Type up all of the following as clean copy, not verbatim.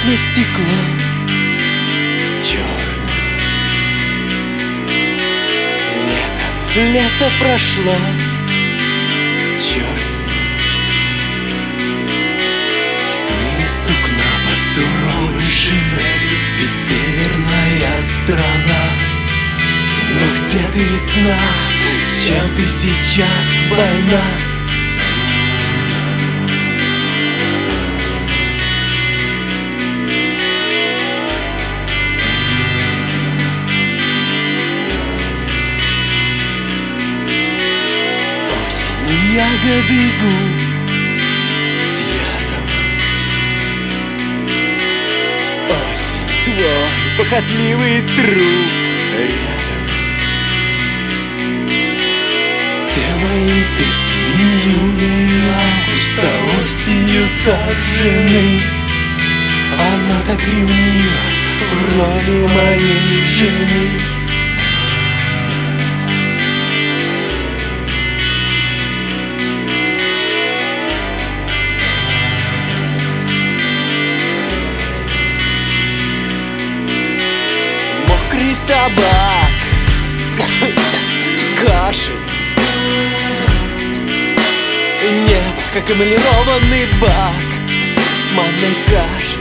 окна стекло черное. Лето прошло, черт с ним. Сны из сукна под суровой шинелью спит северная страна. Но где ты, весна? Чем ты сейчас больна? Осень, ягоды губ с ядом. Осень, твой похотливый труп рядом. Все мои песни июня и августа осенью сожжены. Она так ревнива в роли моей жены. Мокрый табак, кашель, небо, как эмалированный бак с манной кашей.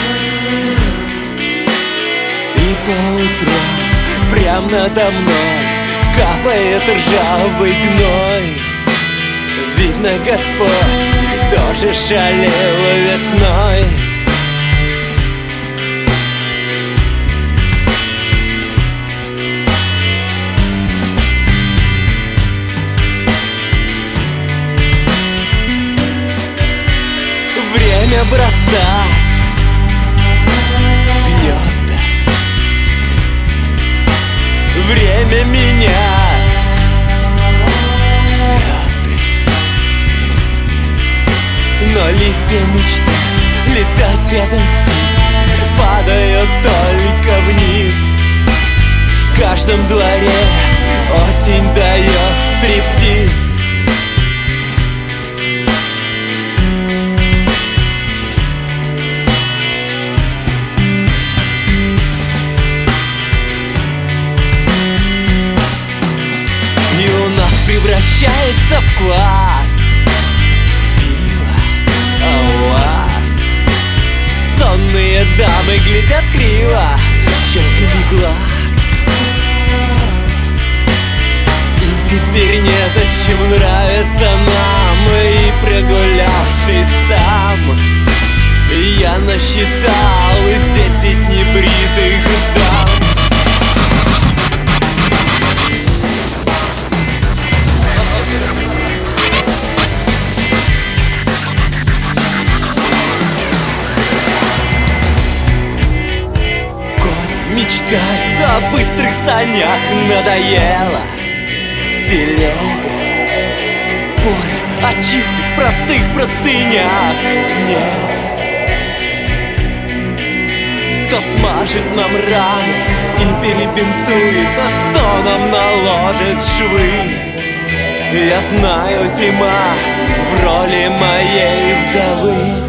И по утрам прям надо мной капает ржавый гной. Видно, Господь тоже шалил весной. Время бросать гнезда, время менять звезды. Но листья мечты летать рядом с птицей падают только вниз. В каждом дворе осень дает стриптиз. Превращается в квас пиво, а у вас сонные дамы глядят криво щелками глаз. И теперь незачем нравится нам, и прогулявшись сам я насчитал 10 небритых дам. Мечтает о быстрых санях, надоело телега. Поле о чистых, простых простынях снег. Кто смажет нам раны и перебинтует, а кто нам наложит швы? Я знаю, зима в роли моей вдовы.